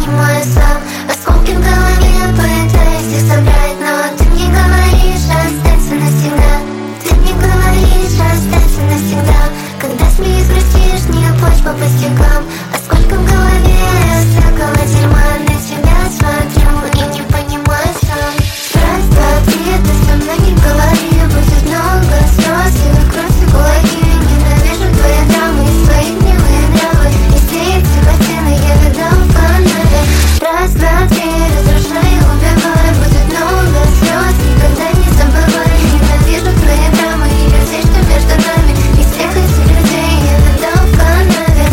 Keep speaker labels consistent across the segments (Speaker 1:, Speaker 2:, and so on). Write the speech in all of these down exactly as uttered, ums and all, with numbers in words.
Speaker 1: понимаю сам. Осколки в голове, пытаюсь их собрать, но ты мне говоришь, останься навсегда. Ты мне говоришь, останься навсегда. Когда смеюсь, грустишь, не плачь по пустякам. А сколько в голове всякого дерьма, на тебя смотрю и не понимаю сам. Раз, два, три, ты со мной не говори, будет много слез и кровь в кулаки. Ненавижу твои драмы и свои гнилые нравы. Если эти картины я видал в канале. Раз, два, три, разрушай, убивай, будет много слез, никогда не забывай. Ненавижу твои драмы и людей, что между нами. И всех этих людей я видал в канале.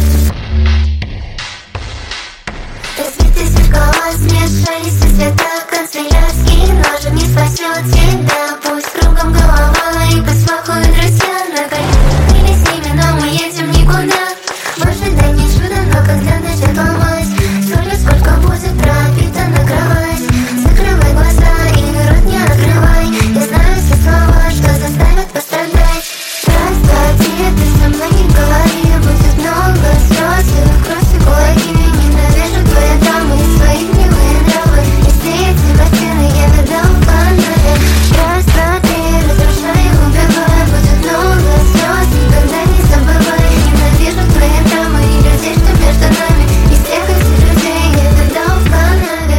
Speaker 1: Разбитые зеркала смешались все цвета, канцелярский ножик не спасет тебя. Пусть кругом голова и посмахуют друзья. На коленях или с ними, но мы едем никуда. В ожидании чуда, но когда начнет ломать, стулья сколько будет пропитана кровать. Закрывай глаза и рот не открывай. Я знаю все слова, что заставят пострадать. Раз, два, три, ты со мной не говори, будет много слез и кровь в кулаки. Ненавижу твои драмы и свои гнилые нравы. Если эти картины я видал в канале. Раз, два, три, разрушай, убивай, будет много слез, никогда не забывай. Ненавижу твои драмы и людей, что между нами. И всех этих людей я видал в канале.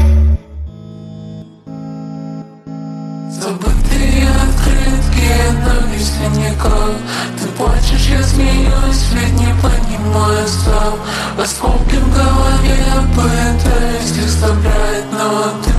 Speaker 2: Забытые открытки, но если никак. Ты плачешь, я смеюсь, ведь не понимаю сам. Осколки в голове, пытаюсь их собрать, но ты